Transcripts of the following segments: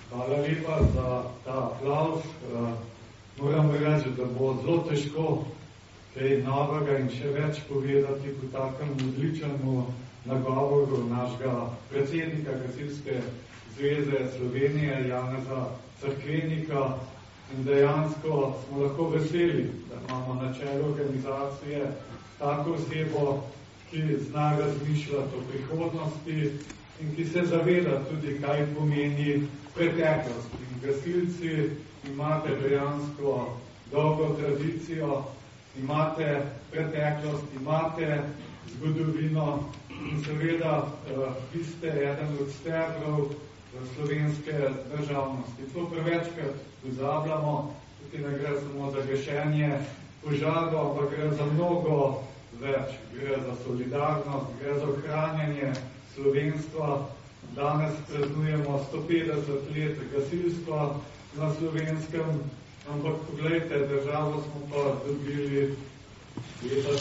Hvala lepa za ta aplavz. Moram reči, da bo zelo težko kaj novega in še več povedati po takem odličnemu nagovoru našega predsednika Gasilske zveze Slovenije, Janeza Cerkvenika. In dejansko smo lahko veseli, da imamo na čelu organizacije tako osebo, ki zna razmišljati o prihodnosti in ki se zaveda tudi, kaj pomeni preteklost. In gasilci imate dejansko dolgo tradicijo, imate preteklost, imate zgodovino in seveda vi ste eden od stebrov slovenske državnosti. To prevečkrat pozabljamo, tukaj ne gre samo za gašenje požarov, ampak gre za mnogo več. Gre za solidarnost, gre za ohranjanje slovenstva. Danes praznujemo 150 let gasilstva na Slovenskem, ampak poglejte, državo smo pa dobili leta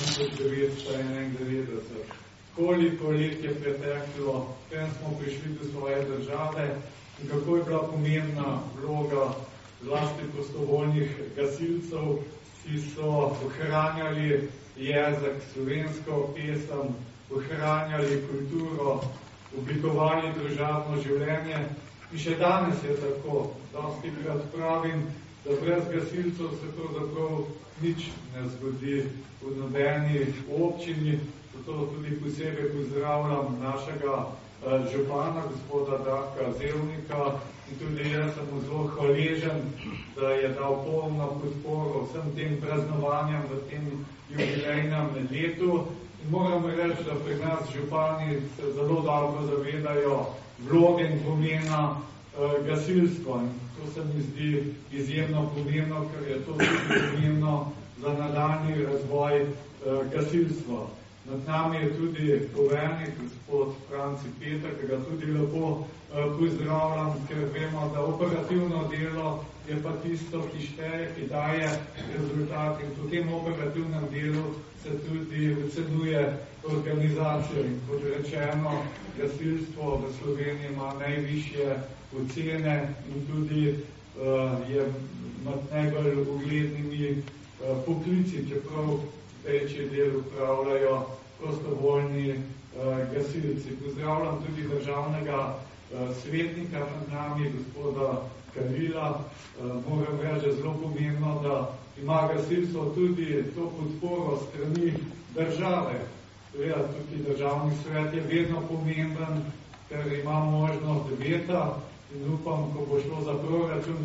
1991. Koliko let je preteklo, potem smo prišli do svoje države in kako je bila pomembna vloga zlasti prostovoljnih gasilcev, ki so ohranjali jezik, slovensko pesem, ohranjali kulturo, oblikovali družabno življenje. In še danes je tako. Dostikrat pravim, da brez gasilcev se pravzaprav nič ne zgodi v nobeni občini. Zato tudi posebej pozdravljam našega župana, gospoda Darka Zevnika, in tudi jaz sem zelo hvaležen, da je dal polno podporo vsem tem praznovanjem v tem jubilejnem letu. In moram reči, da pri nas župani se zelo dobro zavedajo vloge in pomena gasilstva. In to se mi zdi izjemno pomembno, ker je to tudi pomembno za nadaljnji razvoj gasilstva. Nad nami je tudi poveljnik, gospod Franci Peter, ki ga tudi lepo pozdravljam, ker vemo, da operativno delo je pa tisto, ki šteje, ki daje rezultat. In v tem operativnem delu se tudi ocenjuje organizacijo. In kot rečeno, gasilstvo v Sloveniji ima najvišje ocene in tudi je med najbolj uglednimi poklici, čeprav večji del upravljajo prostovoljni gasilci. Pozdravljam tudi državnega svetnika med nami, gospoda Karila. Moram reči, da je zelo pomembno, da ima gasilstvo tudi to podporo strani države. Seveda, tudi državni svet je vedno pomemben, ker ima možnost veta in upam, ko bo šlo za proračun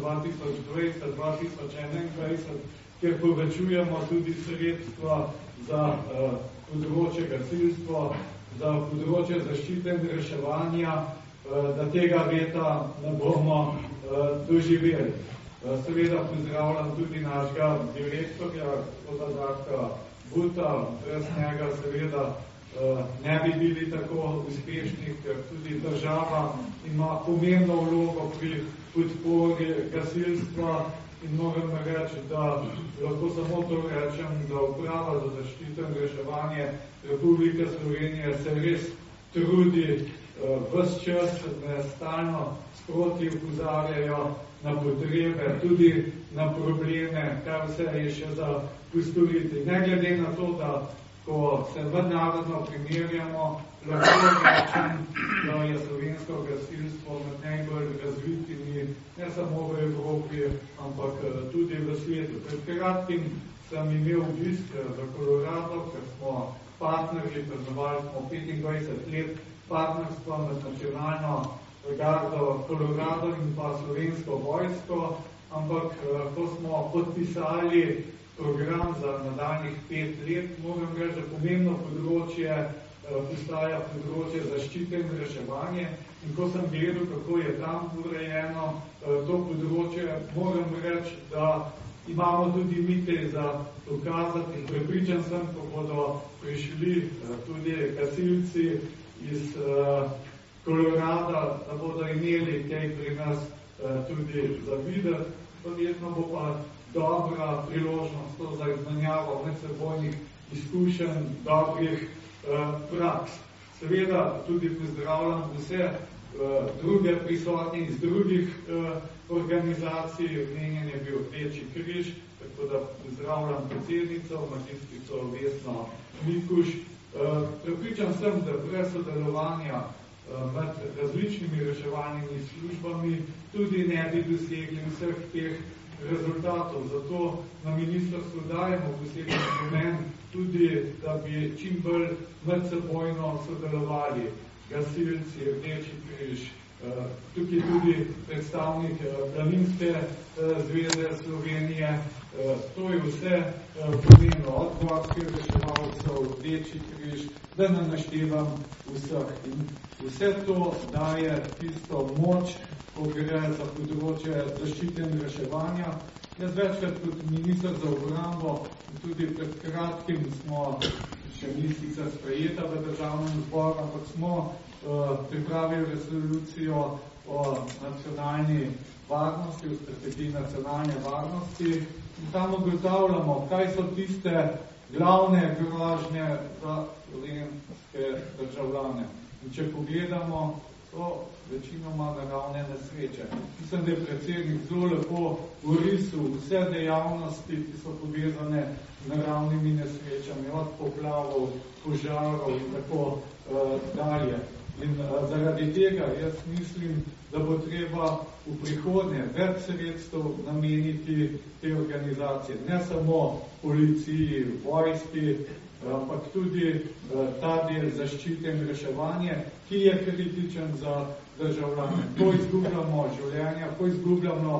2020-2021, kjer povečujemo tudi sredstva za področje gasilstva, za področje zaščite in reševanja, da tega veta ne bomo doživeli. Seveda pozdravljam tudi našega direktorja, gospoda Darka Buta. Brez njega seveda ne bi bili tako uspešni, ker tudi država ima pomembno vlogo pri podpori gasilstva. In moram reči, da lahko samo to rečem, da Uprava za zaščito in reševanje Republike Slovenije se res trudi ves čas, da stalno sproti opozarjajo na potrebe, tudi na probleme, kaj vse je še za postoriti. Ne glede na to, da ko se mednarodno primerjamo, lahko rečem, da je slovensko gasilstvo med najbolj razvitimi, ne samo v Evropi, ampak tudi v svetu. Pred kratkim sem imel obisk v Colorado, ker smo partnerji, praznovali smo 25 let partnerstva med nacionalno gardo Colorado in pa slovensko vojsko, ampak ko smo podpisali program za nadaljnjih 5 let, moram reči, da pomembno področje postaja področje zaščite in reševanje. In ko sem gledal, kako je tam urejeno to področje, moram reči, da imamo tudi mi kaj za dokazati. In prepričan sem, ko bodo prišli tudi gasilci iz Colorada, da bodo imeli kaj pri nas tudi za videti. Verjetno bo pa dobra priložnost to za izmenjavo medsebojnih izkušenj, dobrih praks. Seveda tudi pozdravljam vse druge prisotni iz drugih organizacij, omenjen je bil Rdeči križ, tako da pozdravljam predsednico, magistrico Vesno Mikuš. Prepričan sem, da brez sodelovanja med različnimi reševalnimi službami tudi ne bi dosegli vseh teh rezultatov. Zato na ministrstvu dajemo poseben pomen tudi, da bi čim bolj medsebojno sodelovali gasilci, Rdeči križ, tukaj tudi predstavnik Planinske zveze Slovenije. To je vse pomembno od gorskih reševalcev, Rdeči križ, da ne naštevam vseh. In vse to daje tisto moč, ko gre za področje zaščite in reševanja. Jaz večkrat kot minister za obrambo, tudi pred kratkim smo, še ni sicer sprejeta v državnem zboru, ampak smo pripravili resolucijo o nacionalni varnosti, o strategiji nacionalne varnosti in tam ugotavljamo, kaj so tiste glavne grožnje za slovenske državljane. In če pogledamo, so večinoma naravne nesreče. Mislim, da je predsednik zelo lepo orisil vse dejavnosti, ki so povezane z naravnimi nesrečami, od poplavov, požarov in tako dalje. In zaradi tega jaz mislim, da bo treba v prihodnje več sredstev nameniti te organizacije. Ne samo policiji, vojski, ampak tudi ta del zaščite in reševanje, ki je kritičen za državljane. Ko izgubljamo življenja, ko izgubljamo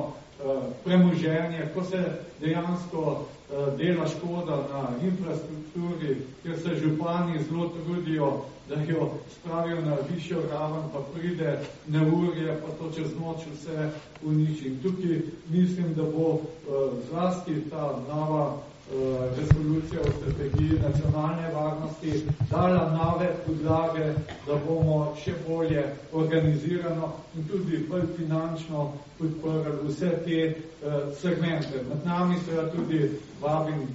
premoženje, ko se dejansko dela škoda na infrastrukturi, kjer se župani zelo trudijo, da jo spravijo na višjo raven, pa pride neurje, pa to čez noč vse uniči. In tukaj mislim, da bo zlasti ta nova resolucija o strategiji nacionalne varnosti dala nove podlage, da bomo še bolje organizirano in tudi bolj finančno podprli vse te segmente. Med nami seveda tudi vabim,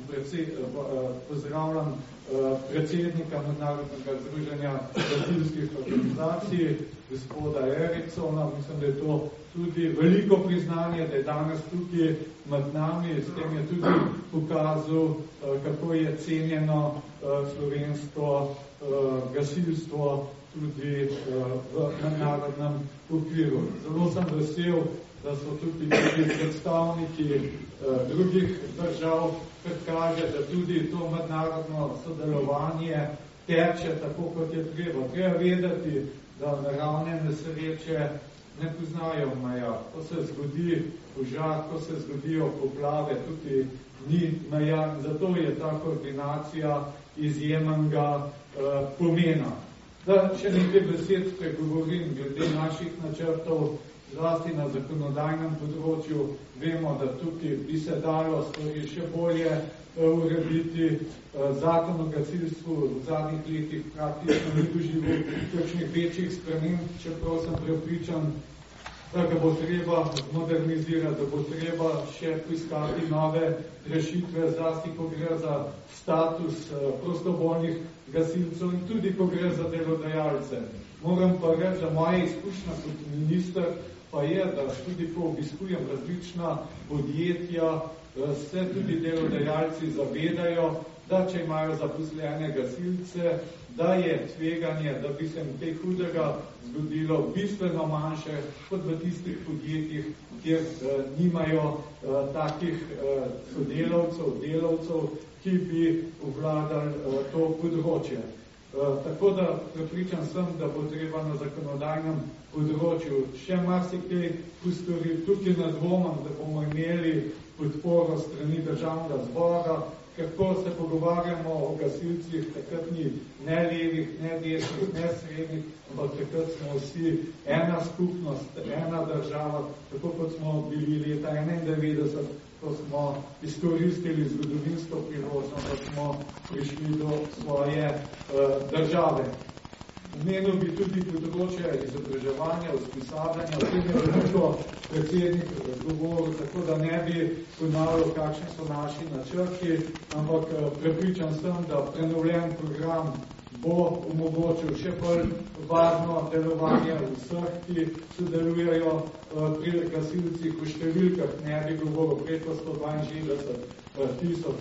pozdravljam predsednika Mednarodnega združenja gasilskih organizacij, gospoda Eriksona. Mislim, da je to tudi veliko priznanje, da je danes tukaj med nami. S tem je tudi pokazal, kako je cenjeno slovensko gasilstvo tudi v mednarodnem okviru. Zelo sem vesel, da so tudi predstavniki drugih držav, kar kaže, da tudi to mednarodno sodelovanje teče tako, kot je treba. Treba vedeti, da naravne nesreče ne poznajo meja. Ko se zgodi požar, ko se zgodijo poplave, tudi ni meja. Zato je ta koordinacija izjemnega pomena. Da še nekaj besed pregovorim glede naših načrtov, zlasti na zakonodajnem področju. Vemo, da tukaj bi se dalo stvari še bolje urediti. Zakon o gasilstvu v zadnjih letih praktično ni doživel kakšnih večjih sprememb, čeprav sem prepričan, da ga bo treba modernizirati, da bo treba še poiskati nove rešitve, zlasti ko gre za status prostovoljnih gasilcev in tudi ko gre za delodajalce. Moram pa reči, da moja izkušnja kot minister pa je, da tudi ko obiskujem različna podjetja, se tudi delodajalci zavedajo, da če imajo zaposlene gasilce, da je tveganje, da bi se kaj hudega zgodilo bistveno manjše kot v tistih podjetjih, kjer nimajo takih sodelavcev, delavcev, ki bi obvladali to področje. Tako da prepričan sem, da bo treba na zakonodajnem področju še marsikaj postoriti. Tukaj ne dvomim, da bomo imeli podporo strani državnega zbora, kako se pogovarjamo o gasilcih, takrat ni ne levih, ne desnih, ne srednjih, ampak takrat smo vsi ena skupnost, ena država, tako kot smo bili leta 1991, ko smo izkoristili zgodovinsko priložnost, da smo prišli do svoje države. Omenil bi tudi področje izobraževanja, usposabljanja, o tem je veliko predsednik govoril, tako da ne bi ponavljal, kakšni so naši načrti, ampak prepričan sem, da prenovljen program bo omogočil še bolj varno delovanje vseh, ki sodelujejo pri gasilcih. V številkah ne bi govoril preko 162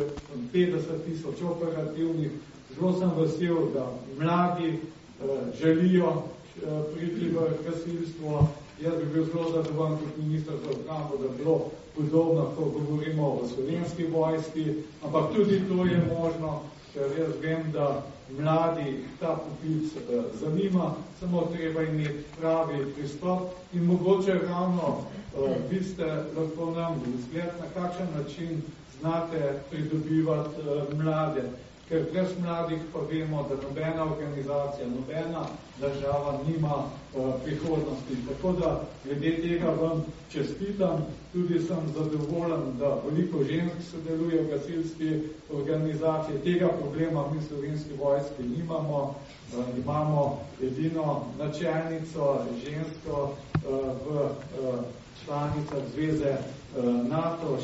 50 tisoč operativnih. Zelo sem vesel, da mladi želijo priti v gasilstvo. Jaz bi bil zelo zadovoljen kot minister za obrambo, da bilo podobno, ko govorimo o Slovenski vojski, ampak tudi to je možno, ker jaz vem, da mladi ta poklic zanima, samo treba imeti pravi pristop in mogoče ravno vi ste lahko nam vzgled, na kakšen način znate pridobivati mlade. Ker brez mladih pa vemo, da nobena organizacija, nobena država nima prihodnosti. Tako da glede tega vam čestitam, tudi sem zadovoljen, da veliko žensk sodeluje v gasilski organizaciji. Tega problema mi v Slovenski vojski nimamo. Imamo edino načelnico, žensko v članicah zveze NATO,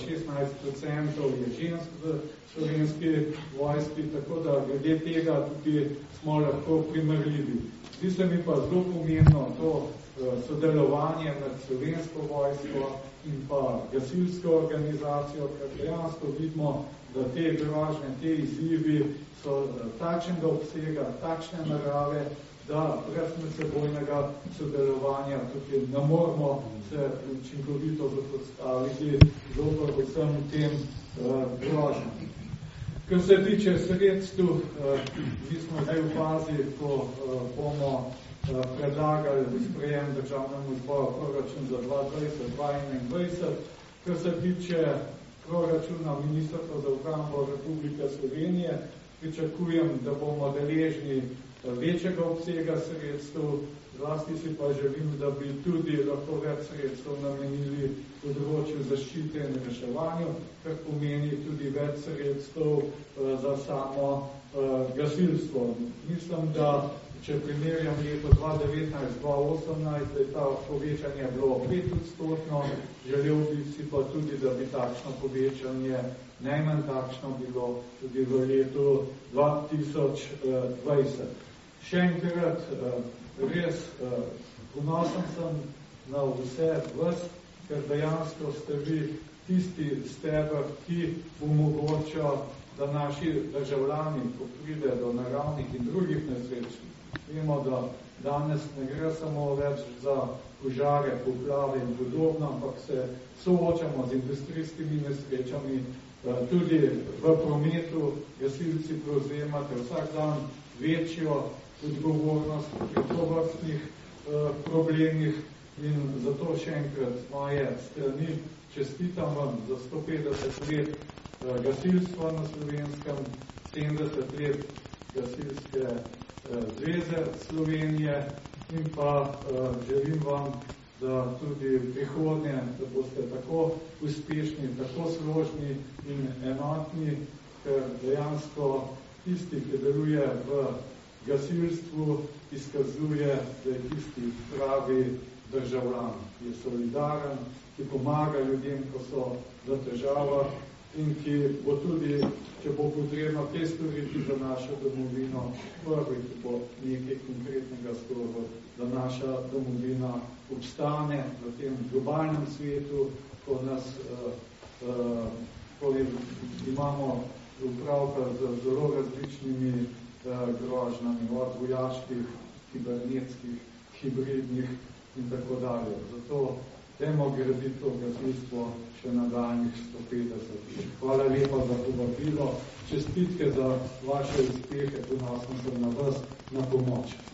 16% je žensk v Slovenski vojski, tako da glede tega tudi smo lahko primerljivi. Zdi se mi pa zelo pomembno to sodelovanje med Slovensko vojsko in pa gasilsko organizacijo, ker dejansko vidimo, da te grožnje, te izzivi so takšnega obsega, takšne narave, da brez medsebojnega sodelovanja tukaj ne moramo se učinkovito zapostaviti zoper vsem tem grožnjam. Kar se tiče sredstev, mi smo zdaj v fazi, ko bomo predlagali sprejem državnemu zboru proračun za 2020-2021. Kar se tiče proračuna Ministrstva za obrambo Republike Slovenije, pričakujem, da bomo deležni večjega obsega sredstev, zlasti si pa želim, da bi tudi lahko več sredstev namenili področju zaščite in reševanju, kar pomeni tudi več sredstev za samo gasilstvo. Mislim, da če primerjam leto 2019-2018, da je ta povečanje bilo 5%, želel bi si pa tudi, da bi takšno povečanje najmanj takšno bilo tudi v letu 2020. Še enkrat, res ponosen sem na vse vas, ker dejansko ste vi tisti steber, ki omogoča, da naši državljani, ko pride do naravnih in drugih nesreč, vemo, da danes ne gre samo več za požare, poplave in podobno, ampak se soočamo z industrijskimi nesrečami, tudi v prometu gasilci prevzemate vsak dan večjo odgovornost pri tovrstnih problemih in zato še enkrat z moje strani čestitam vam za 150 let gasilstva na Slovenskem, 70 let gasilske zveze Slovenije in pa želim vam, da tudi v prihodnje, da boste tako uspešni, tako složni in enotni, ker dejansko tisti, ki deluje v gasilstvu, izkazuje, da je tisti pravi državljan, ki je solidaren, ki pomaga ljudem, ko so v težavah in ki bo tudi, če bo potrebno kaj storiti za našo domovino, prvi, ki bo nekaj konkretnega storil, da naša domovina obstane v tem globalnem svetu, ko nas ko imamo upravka z zelo različnimi grožnjami, od vojaških, kibernetskih, hibridnih in tako dalje. Zato dajmo graditi to gasilstvo še nadaljnjih 150. Hvala lepa za povabilo. Čestitke za vaše uspehe, ponosen sem na vas, na pomoč.